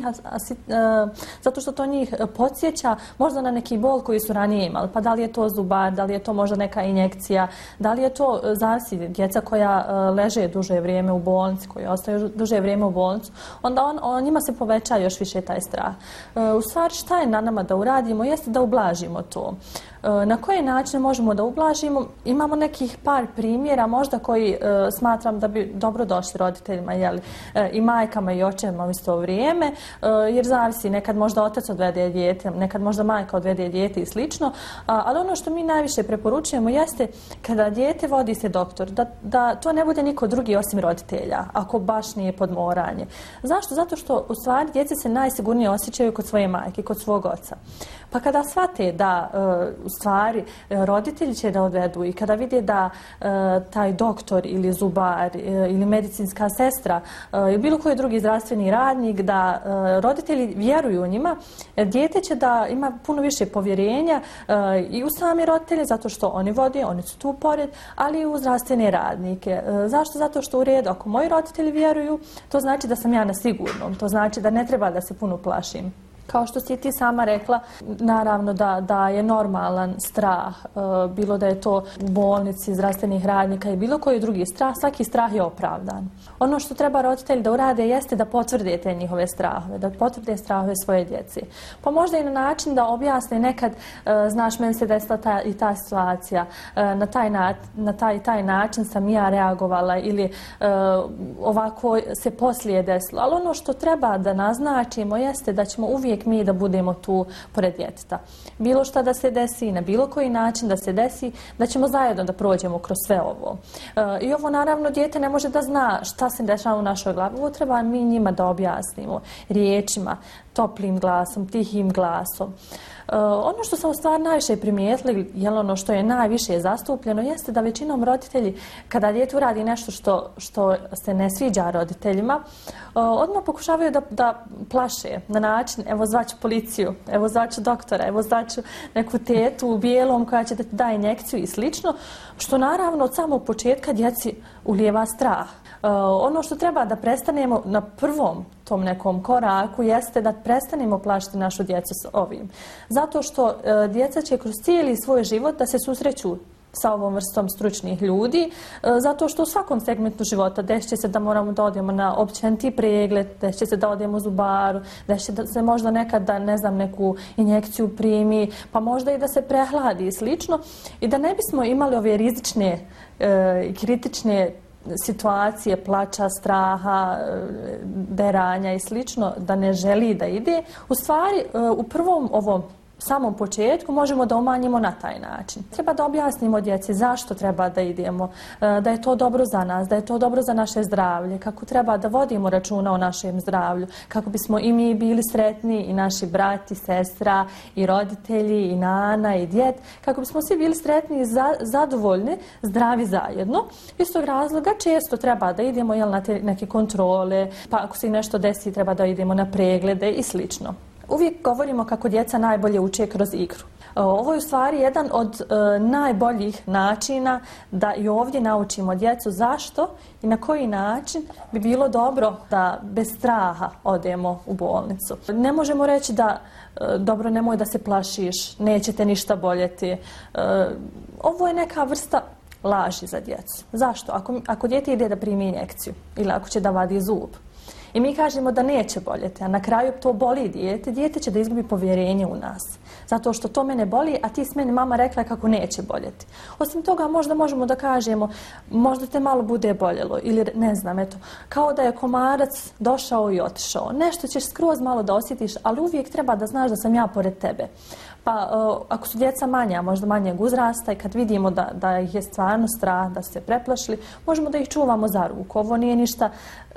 što to njih podsjeća možda na neki bol koji su ranije imali. Pa da li je to zubar, da li je to možda neka injekcija, da li je to zavisi djeca koja leže duže vrijeme u bolnici, koji ostaju duže vrijeme u bolnicu, onda njima se poveća još više taj strah. U stvari šta je na nama da uradimo jeste da ublažimo to. Na koje načine možemo da ublažimo? Imamo nekih par primjera možda koji smatram da bi dobro došli roditeljima, i majkama i očevima u isto vrijeme, jer zavisi, nekad možda otac odvede dijete, nekad možda majka odvede dijete i slično, ali ono što mi najviše preporučujemo jeste kada dijete vodi se doktor, da to ne bude niko drugi osim roditelja, ako baš nije podmoranje. Zašto? Zato što u stvari djece se najsigurnije osjećaju kod svoje majke, kod svog oca. Pa kada shvate da u stvari roditelji će da odvedu i kada vide da taj doktor ili zubar ili medicinska sestra ili bilo koji drugi zdravstveni radnik, da roditelji vjeruju u njima, dijete će da ima puno više povjerenja i u sami roditelje, zato što oni vode, oni su tu pored, ali i u zdravstvene radnike. Zašto? Zato što u redu, ako moji roditelji vjeruju, to znači da sam ja na sigurnom, to znači da ne treba da se puno plašim. Kao što si ti sama rekla, naravno da je normalan strah, bilo da je to u bolnici, zdravstvenih radnika i bilo koji drugi strah, svaki strah je opravdan. Ono što treba roditelji da urade jeste da potvrde te njihove strahove, da potvrde strahove svoje djece. Pa možda i na način da objasne nekad, znaš, meni se desila i ta situacija, na taj način sam ja reagovala ili ovako se poslije desilo. Ali ono što treba da naznačimo jeste da ćemo uvijek mi da budemo tu pored djeteta. Bilo šta da se desi, na bilo koji način da se desi, da ćemo zajedno da prođemo kroz sve ovo. I ovo naravno dijete ne može da zna šta se dešava u našoj glavi. Ovo treba mi njima da objasnimo riječima, toplim glasom, tihim glasom. Ono što sam u stvari najviše primijetili, ono što je najviše zastupljeno, jeste da većinom roditelji, kada dijete uradi nešto što se ne sviđa roditeljima, odmah pokušavaju da plaše na način, evo zvaću policiju, evo zvaću doktora, evo zvaću neku tetu u bijelom koja će da ti da injekciju i slično, što naravno od samog početka djeci ulijeva strah. Ono što treba da prestanemo na prvom tom nekom koraku jeste da prestanemo plašiti našu djecu s ovim. Zato što djeca će kroz cijeli svoj život da se susreću sa ovom vrstom stručnih ljudi, zato što u svakom segmentu života desit će se da moramo da odemo na općeniti pregled, desit će se da odemo u zubaru, desit će se možda nekad da, ne znam, neku injekciju primi, pa možda i da se prehladi i slično. I da ne bismo imali ove rizične i kritične situacije, plača, straha, deranja i slično, da ne želi da ide, u stvari u prvom ovom samom početku možemo da umanjimo na taj način. Treba da objasnimo djeci zašto treba da idemo, da je to dobro za nas, da je to dobro za naše zdravlje, kako treba da vodimo računa o našem zdravlju, kako bismo i mi bili sretni, i naši brati, sestra, i roditelji, i nana, i djed, kako bismo svi bili sretni i zadovoljni, zdravi zajedno. Iz tog razloga često treba da idemo na te neke kontrole, pa ako se nešto desi treba da idemo na preglede i slično. Uvijek govorimo kako djeca najbolje uče kroz igru. Ovo je u stvari jedan od najboljih načina da i ovdje naučimo djecu zašto i na koji način bi bilo dobro da bez straha odemo u bolnicu. Ne možemo reći da dobro, nemoj da se plašiš, neće te ništa boljeti. Ovo je neka vrsta laži za djecu. Zašto? Ako dijete ide da primi injekciju ili ako će da vadi zub, i mi kažemo da neće boljeti, a na kraju to boli dijete će da izgubi povjerenje u nas. Zato što to mene boli, a ti s meni mama rekla kako neće boljeti. Osim toga možda možemo da kažemo, možda te malo bude boljelo ili ne znam, eto, kao da je komarac došao i otišao. Nešto ćeš skroz malo da osjetiš, ali uvijek treba da znaš da sam ja pored tebe. Pa ako su djeca manja, možda manjeg uzrasta i kad vidimo da ih je stvarno strah, da su se preplašili, možemo da ih čuvamo za ruku. Ovo nije ništa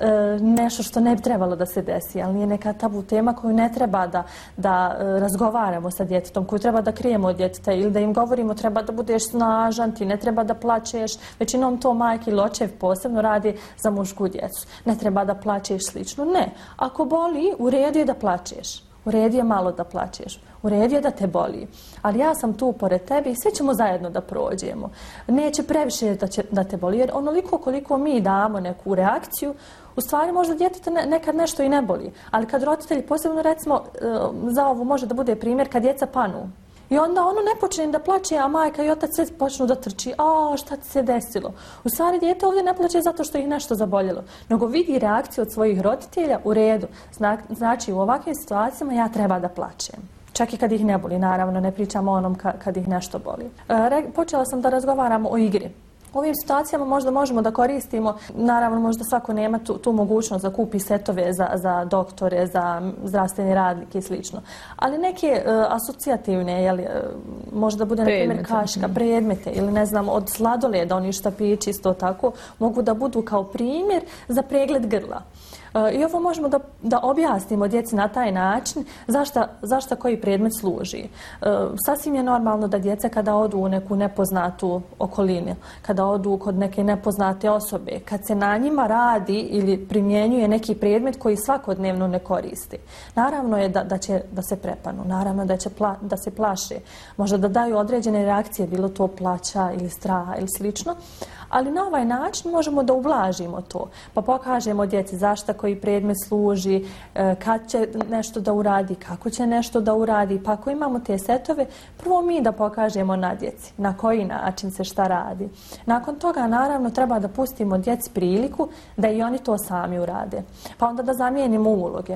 nešto što ne bi trebalo da se desi, ali nije neka tabu tema koju ne treba da razgovaramo sa djetetom, koju treba da krijemo od djeteta ili da im govorimo treba da budeš snažan, ti ne treba da plačeš. Većinom to majke ili očev posebno radi za mušku djecu. Ne treba da plačeš slično. Ne. Ako boli, u redu je da plačeš. U redu je malo da plačeš. U redu je da te boli. Ali ja sam tu pored tebe i svi ćemo zajedno da prođemo. Neće previše da te boli. Jer onoliko koliko mi damo neku reakciju, u stvari možda djeteta nekad nešto i ne boli. Ali kad roditelji, posebno recimo za ovo može da bude primjer kad djeca panu. I onda ono ne počne da plače, a majka i otac sve počnu da trči. A šta ti se desilo? U stvari dijete ovdje ne plače zato što ih nešto zaboljelo, nego vidi reakciju od svojih roditelja u redu. Znači u ovakvim situacijama ja treba da plačem. Čak i kad ih ne boli, naravno, ne pričamo o onom kad ih nešto boli. Počela sam da razgovaramo o igri. U ovim situacijama možda možemo da koristimo, naravno možda svako nema tu mogućnost da kupi setove za doktore, za zdravstveni radnike i slično. Ali neke asocijativne, možda bude na primjer kaška, predmete ili ne znam od sladoleda, oni štapići isto tako, mogu da budu kao primjer za pregled grla. I ovo možemo da objasnimo djeci na taj način zašto koji predmet služi. Sasvim je normalno da djeca kada odu u neku nepoznatu okolinu, kada odu kod neke nepoznate osobe, kad se na njima radi ili primjenjuje neki predmet koji svakodnevno ne koristi. Naravno je da će da se prepanu, naravno da će da se plaše, možda da daju određene reakcije, bilo to plaća ili straha ili slično. Ali na ovaj način možemo da ublažimo to, pa pokažemo djeci zašto koji predmet služi, kad će nešto da uradi, kako će nešto da uradi. Pa ako imamo te setove, prvo mi da pokažemo na djeci na koji način se šta radi. Nakon toga naravno treba da pustimo djeci priliku da i oni to sami urade. Pa onda da zamijenimo uloge.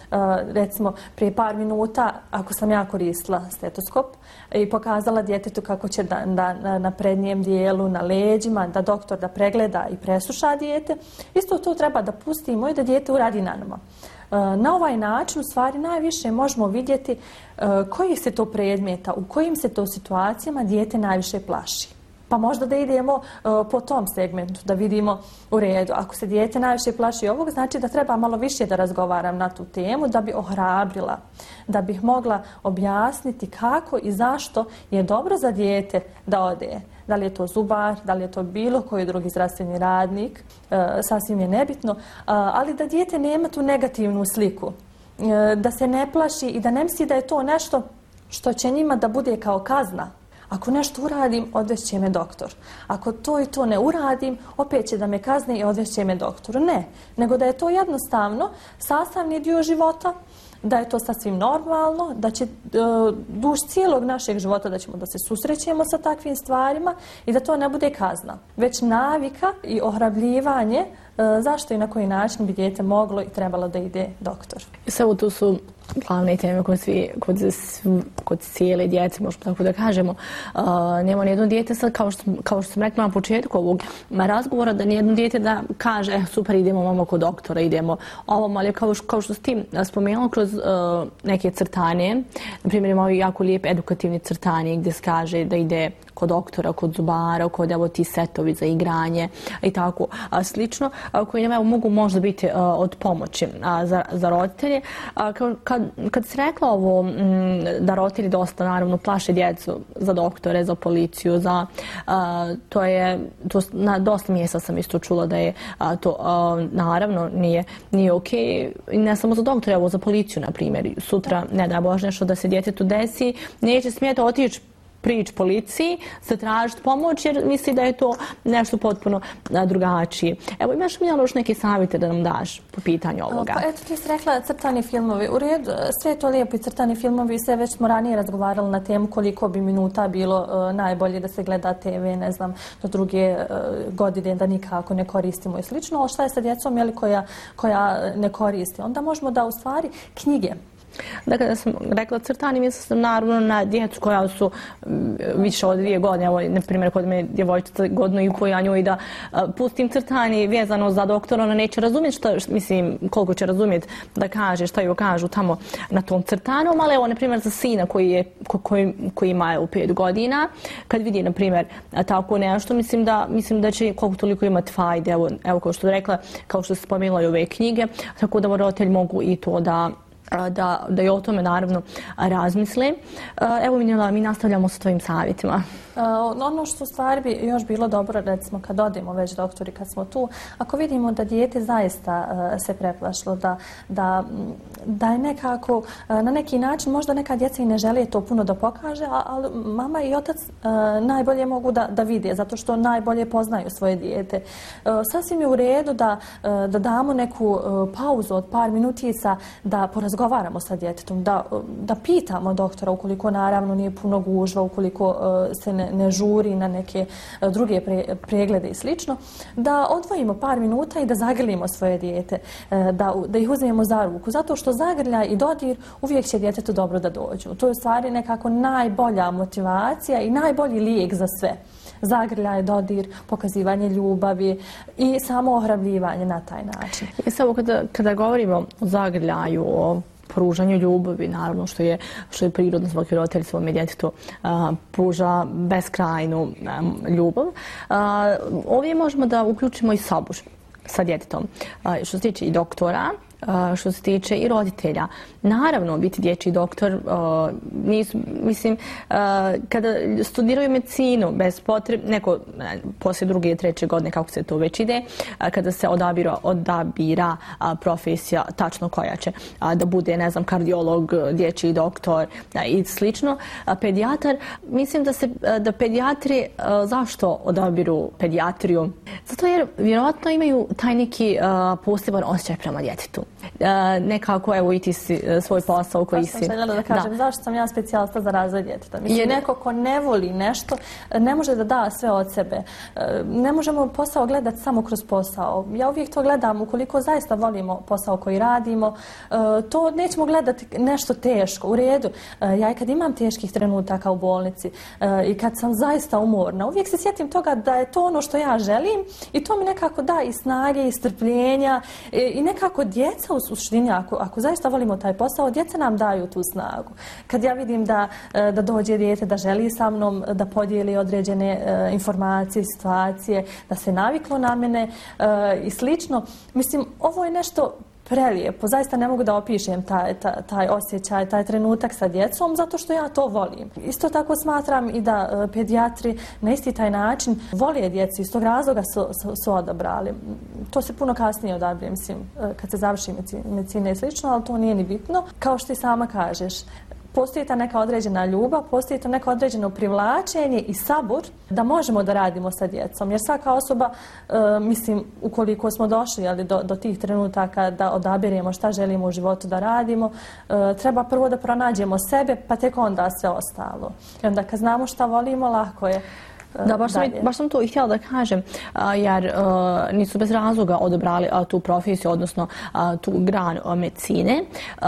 Recimo prije par minuta ako sam ja koristila stetoskop i pokazala djetetu kako će na prednjem dijelu, na leđima, da doktor da pregleda i presluša dijete, isto to treba da pustimo i da dijete uradi na nama. Na ovaj način u stvari najviše možemo vidjeti koji se to predmeta, u kojim se to situacijama dijete najviše plaši. Pa možda da idemo po tom segmentu, da vidimo u redu. Ako se dijete najviše plaši ovog, znači da treba malo više da razgovaram na tu temu, da bi ohrabrila, da bih mogla objasniti kako i zašto je dobro za dijete da ode. Da li je to zubar, da li je to bilo koji drugi zdravstveni radnik, sasvim je nebitno, ali da dijete nema tu negativnu sliku, da se ne plaši i da ne misli da je to nešto što će njima da bude kao kazna. Ako nešto uradim, odvešće me doktor. Ako to i to ne uradim, opet će da me kazne i odvešće me doktoru. Ne, nego da je to jednostavno sastavni dio života, da je to sasvim normalno, da će duž cijelog našeg života da ćemo da se susrećemo sa takvim stvarima i da to ne bude kazna, već navika i ohrabljivanje zašto i na koji način bi dijete moglo i trebalo da ide doktor. Sve tu su glavne teme kod cijele djece, možemo tako da kažemo. Nema nijedno dijete sad, kao što sam rekla na početku ovog razgovora, da nijedno dijete da kaže super, idemo mamo kod doktora, idemo ovom, ali kao što si ti spomenula kroz neke crtane, na primjer ima ovaj jako lijep edukativni crtanje gdje se kaže da ide kod doktora, kod zubara, kod evo ti setovi za igranje i tako slično, koji nam mogu možda biti od pomoći za roditelje. Kad si rekla ovo da roditelji dosta naravno plaše djecu za doktore, za policiju, na dosta mjesta sam isto čula da je to naravno nije okej. I ne samo za doktore, evo za policiju na primjer. Sutra, ne da Bože, nešto da se djetetu desi, neće smjeti otići prići policiji, zatražiti pomoć jer misli da je to nešto potpuno drugačije. Evo, imaš mi još neke savjete da nam daš po pitanju ovoga? Pa eto, ti si rekla crtani filmovi. U redu, sve je to lijepo i crtani filmovi, sve već smo ranije razgovarali na temu koliko bi minuta bilo najbolje da se gleda TV, ne znam, do druge godine da nikako ne koristimo i slično, ali šta je sa djecom koja ne koristi? Onda možemo da u stvari knjige. Dakle, da sam rekla crtani, mislim sam naravno na djecu koja su više od 2 godine. Evo, na primjer, kod me djevojčica 1,5 godina ja njoj da pustim crtani vezano za doktora, ona neće razumjeti koliko će razumjeti da kaže šta joj kažu tamo na tom crtanom, ali evo, na primjer, za sina koji ima 5 godina, kad vidi, na primjer, tako nešto, mislim da će koliko toliko imati fajde. Evo, kao što je rekla, kao što se spomenula i ove knjige, tako da roditelji mogu i to da i o tome naravno razmisle. Evo, Minjela, mi nastavljamo sa tvojim savjetima. Ono što u stvari bi još bilo dobro, recimo kad odemo već doktori, kad smo tu, ako vidimo da dijete zaista se preplašilo, da je nekako na neki način, možda neka djeca i ne žele to puno da pokaže, ali mama i otac najbolje mogu da vide, zato što najbolje poznaju svoje dijete. Sasvim je u redu da damo neku pauzu od par minutica, da porazgovaramo sa djetetom, da pitamo doktora, ukoliko naravno nije puno gužva, ukoliko se ne žuri na neke druge preglede i slično, da odvojimo par minuta i da zagrlimo svoje dijete, da ih uzmemo za ruku, zato što zagrljaj i dodir uvijek će djetetu dobro da dođu. To je u stvari nekako najbolja motivacija i najbolji lijek za sve. Zagrljaj, dodir, pokazivanje ljubavi i samo ohrabljivanje na taj način. I samo kada govorimo o zagrljaju, o pružanju ljubavi, naravno što je prirodno, svaki roditelj svome djetetu pruža beskrajnu ljubav. Ovdje možemo da uključimo i sabur sa djetetom. Što se tiče i doktora, što se tiče i roditelja. Naravno, biti dječji doktor, mislim, kada studiraju medicinu, bez potrebe, neko poslije 2. i 3. godine, kako se to već ide, kada se odabira profesija tačno koja će da bude, ne znam, kardiolog, dječji doktor i slično, pedijatar, mislim da pedijatri, zašto odabiru pedijatriju? Zato jer vjerojatno imaju taj neki poseban osjećaj prema djetetu. Nekako, evo, i ti si svoj posao koji si... Baš sam željela da kažem, zašto sam ja specijalista za razvoj djeteta. Mislim, neko ko ne voli nešto, ne može da da sve od sebe. Ne možemo posao gledati samo kroz posao. Ja uvijek to gledam, ukoliko zaista volimo posao koji radimo, to nećemo gledati nešto teško. U redu, ja i kad imam teških trenutaka u bolnici i kad sam zaista umorna, uvijek se sjetim toga da je to ono što ja želim i to mi nekako da i snage i strpljenja i nekako djeca u suštini, ako zaista volimo taj posao, djeca nam daju tu snagu. Kad ja vidim da dođe dijete, da želi sa mnom da podijeli određene informacije, situacije, da se naviklo na mene i slično, mislim, ovo je nešto prelijepo. Zaista ne mogu da opišem taj osjećaj, taj trenutak sa djecom, zato što ja to volim. Isto tako smatram i da pedijatri na isti taj način vole djecu, iz tog razloga su odabrali. To se puno kasnije odabire, mislim, kad se završi medicina i slično, ali to nije ni bitno. Kao što i sama kažeš, postoji ta neka određena ljubav, postoji to neko određeno privlačenje i sabur da možemo da radimo sa djecom. Jer svaka osoba, mislim, ukoliko smo došli do tih trenutaka da odabiremo šta želimo u životu da radimo, treba prvo da pronađemo sebe, pa tek onda sve ostalo. I onda kad znamo šta volimo, lako je. Da, baš sam to i htjela da kažem, jer nisu bez razloga odabrali tu profesiju, odnosno tu granu medicine.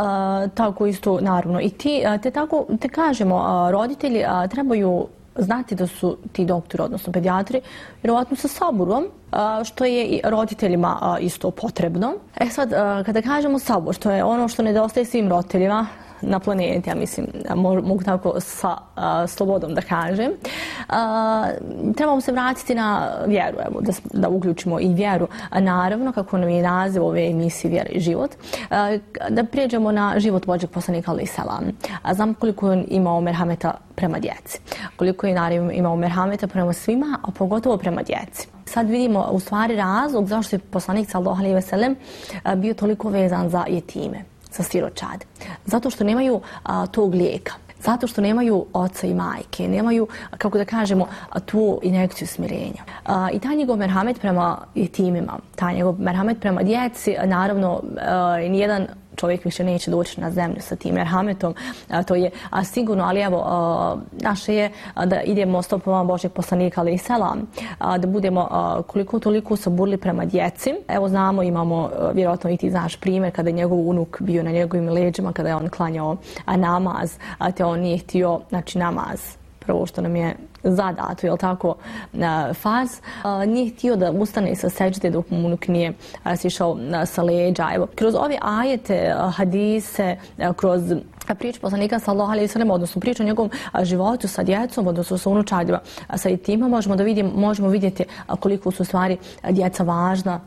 Tako isto, naravno, i ti, te kažemo, roditelji trebaju znati da su ti doktori, odnosno pedijatri, vjerovatno sa saburom, što je i roditeljima isto potrebno. Sad, kada kažemo sabor, što je ono što nedostaje svim roditeljima na planeti, ja mislim, mogu tako sa slobodom da kažem. Trebamo se vratiti na vjeru, evo, da uključimo i vjeru. Naravno, kako nam je naziv ove emisije Vjera i život, da prijeđemo na život Božjeg poslanika alejhi selam. Znam koliko je imao merhameta prema djeci, koliko je naravno imao merhameta prema svima, a pogotovo prema djeci. Sad vidimo u stvari razlog zašto je poslanik sallallahu alejhi ve sellem bio toliko vezan za jetime, za siročad. Zato što nemaju tog lijeka. Zato što nemaju oca i majke, nemaju, kako da kažemo, tu injekciju smirenja. I taj njegov merhamet prema jetimima, taj njegov merhamet prema djeci, naravno, nijedan čovjek više neće doći na zemlju sa tim merhametom, to je sigurno, ali evo, naše je da idemo stopama Božeg poslanika, ali i selam, da budemo koliko toliko saburli prema djeci. Evo znamo, imamo, vjerojatno i ti znaš primjer, kada je njegov unuk bio na njegovim leđima, kada je on klanjao namaz, te on nije htio, znači namaz, prvo što nam je zadato, jel tako, faz, nije htio da ustane sa seđde dok mu unuk nije sišao sa leđa. Evo, kroz ove ajete, hadise, kroz priču poslanika sallallahu alejhi ve sellem, odnosno priču o njegovom životu sa djecom, odnosno sa unučadima, sa itima, možemo vidjeti koliko su stvari djeca važna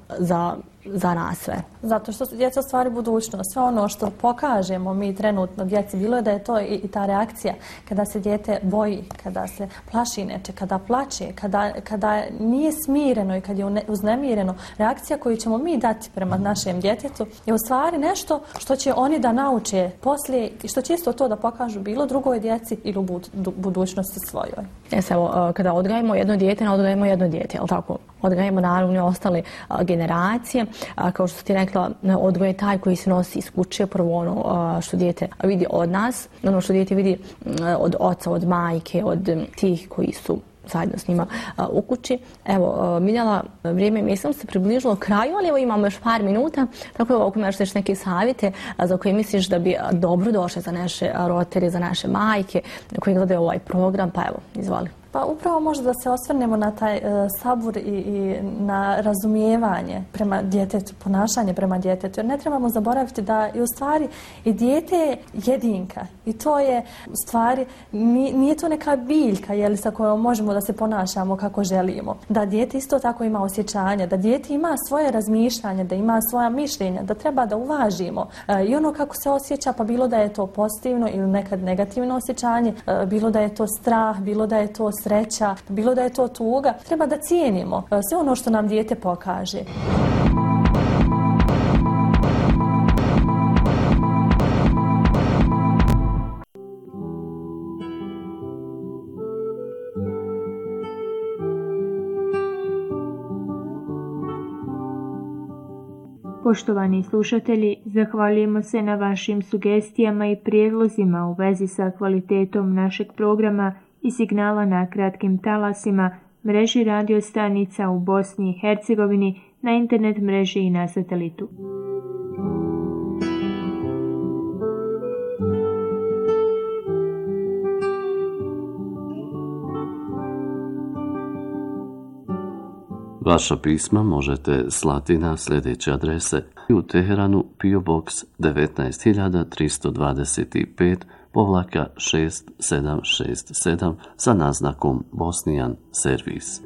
za nas sve. Zato što su djeca stvari budućnost. Sve ono što pokažemo mi trenutno djeci, bilo je da je to i ta reakcija kada se dijete boji, kada se plaši neče, kada plače, kada nije smireno i kad je uznemireno, reakcija koju ćemo mi dati prema našem djetetu je u stvari nešto što će oni da nauče poslije i što će isto to da pokažu bilo drugoj djeci ili u budućnosti svojoj. Evo, kada odgajamo jedno dijete, ne odgajamo jedno dijete, jel tako? Odgajamo naravno i ostale generacije. Kao što ti rekla, odgoj je taj koji se nosi iz kuće, prvo ono što dijete vidi od nas, ono što dijete vidi od oca, od majke, od tih koji su zajedno s njima u kući. Evo, Miljana, vrijeme mislim se približilo kraju, ali evo imamo još par minuta, tako evo, ako imaš još neke savjete za koje misliš da bi dobro došle za naše roditelje, za naše majke koji gledaju ovaj program, pa evo, izvoli. Pa upravo možda da se osvrnemo na taj sabur i na razumijevanje prema djetetu, ponašanje prema djetetu. Jer ne trebamo zaboraviti da je u stvari i dijete je jedinka. I to je u stvari, nije to neka biljka sa kojom možemo da se ponašamo kako želimo. Da dijete isto tako ima osjećanja, da dijete ima svoje razmišljanje, da ima svoja mišljenja, da treba da uvažimo. I ono kako se osjeća, pa bilo da je to pozitivno ili nekad negativno osjećanje, bilo da je to strah, bilo da je to sreća, bilo da je to tuga, treba da cijenimo sve ono što nam dijete pokaže. Poštovani slušatelji, zahvaljujemo se na vašim sugestijama i prijedlozima u vezi sa kvalitetom našeg programa i signala na kratkim talasima, mreži radio stanica u Bosni i Hercegovini, na internet mreži i na satelitu. Vaša pisma možete slati na sljedeće adrese: u Teheranu PO Box 19325-6767 sa naznakom Bosnian Servis.